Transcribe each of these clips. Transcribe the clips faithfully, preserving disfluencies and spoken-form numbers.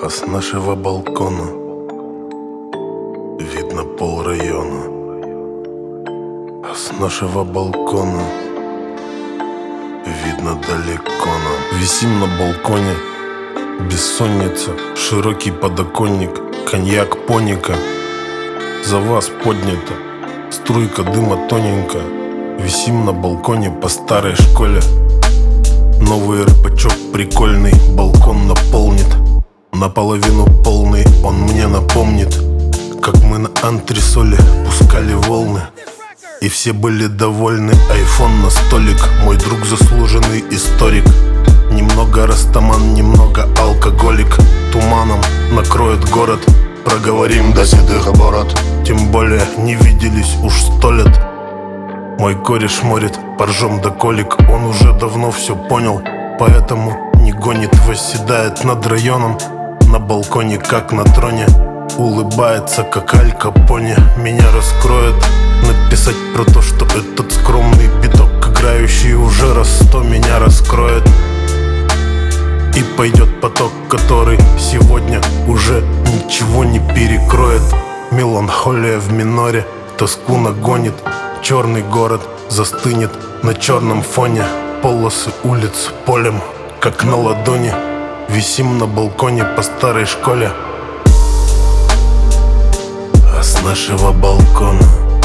А с нашего балкона видно полрайона. А с нашего балкона видно далеко нам. Висим на балконе, бессонница, широкий подоконник, коньяк, поника. За вас поднята струйка дыма тоненькая. Висим на балконе по старой школе. Новый рэпачок прикольный, балкон наполнит. Наполовину полный он мне напомнит, как мы на антресоле пускали волны, и все были довольны. Айфон на столик, мой друг заслуженный историк. Немного растаман, немного алкоголик. Туманом накроет город, проговорим до седых бород. Тем более не виделись уж сто лет. Мой кореш морит, поржем до колик. Он уже давно все понял, поэтому не гонит, восседает над районом. На балконе, как на троне, улыбается, как Аль Капоне. Меня раскроет написать про то, что этот скромный биток, играющий уже раз сто, меня раскроет. И пойдет поток, который сегодня уже ничего не перекроет. Меланхолия в миноре тоску нагонит. Черный город застынет на черном фоне. Полосы улиц полем, как на ладони. Висим на балконе по старой школе. А с нашего балкона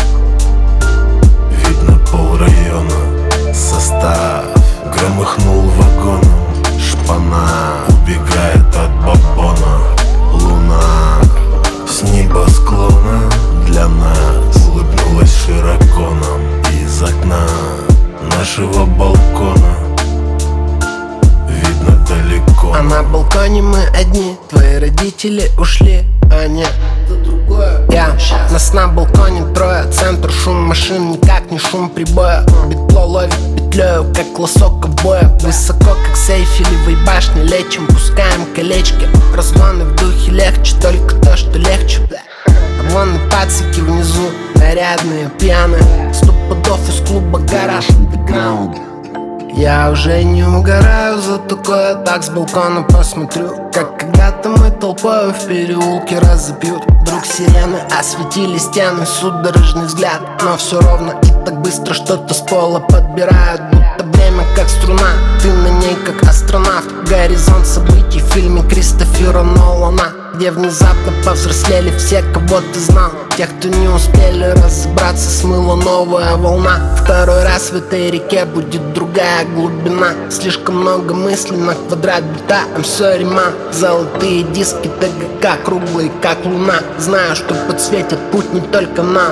видно полрайона. Состав громыхнул вагоном. Шпана убегает от бабона. Луна с небосклона для нас улыбнулась широко нам. Из окна нашего балкона видно далеко. А на балконе мы одни, твои родители ушли, а нет, я, нас на балконе трое. Центр шум машин, никак не шум прибоя. Битло ловит петлею, как лосо ковбоя. Высоко, как с Эйфелевой башни, лечим, пускаем колечки. Разгоны в духе легче, только то, что легче. А вон и пацики внизу, нарядные, пьяные. Сто пудов из клуба гараж андеграунд. Я уже не угораю за такое, так с балкона посмотрю, как когда-то мы толпою в переулке разобьют. Вдруг сирены осветили стены, судорожный взгляд. Но все ровно и так быстро что-то с пола подбирают. Будто время как струна, ты на ней как астронавт. Горизонт событий в фильме Кристофера Нолана, где внезапно повзрослели все, кого ты знал. Тех, кто не успели разобраться, смыла новая волна. Второй раз в этой реке будет другая глубина. Слишком много мыслей на квадрат бита. I'm sorry, ma. Золотые диски ТГК, круглые как луна. Знаю, что подсветят путь не только нам.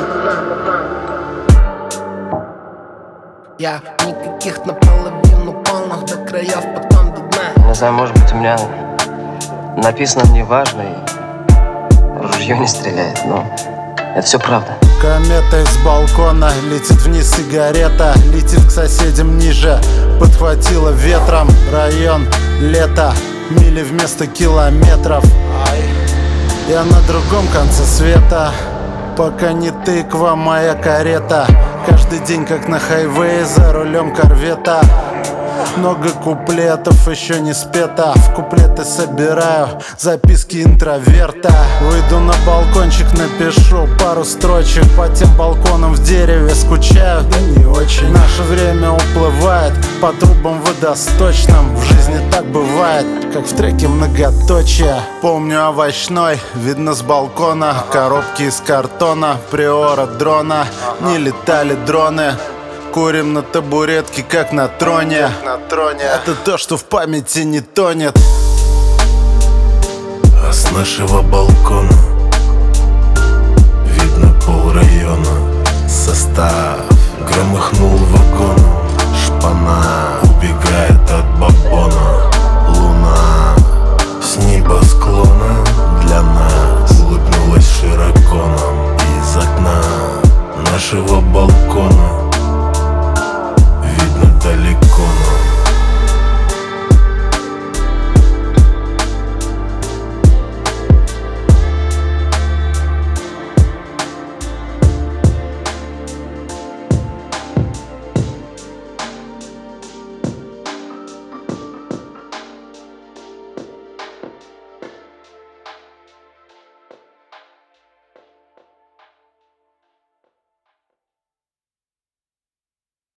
Я никаких наполовину полных до краев, потом до дна. Не знаю, может быть, у меня написано неважно и ружье не стреляет, но это все правда. Комета из балкона, летит вниз сигарета, летит к соседям ниже, подхватила ветром район, лето, мили вместо километров. Я на другом конце света, пока не тыква моя карета. Каждый день как на хайвее, за рулем корвета. Много куплетов еще не спето. В куплеты собираю записки интроверта. Выйду на балкончик, напишу пару строчек. По тем балконам в дереве скучаю, да не очень. Наше время уплывает по трубам водосточным. В жизни так бывает, как в треке многоточие. Помню овощной, видно с балкона. Коробки из картона, приора дрона. Не летали дроны. Курим на табуретке, как на троне. на троне Это то, что в памяти не тонет. А с нашего балкона видно полрайона. Состав громыхнул вагоном. Шпана убегает от бабона.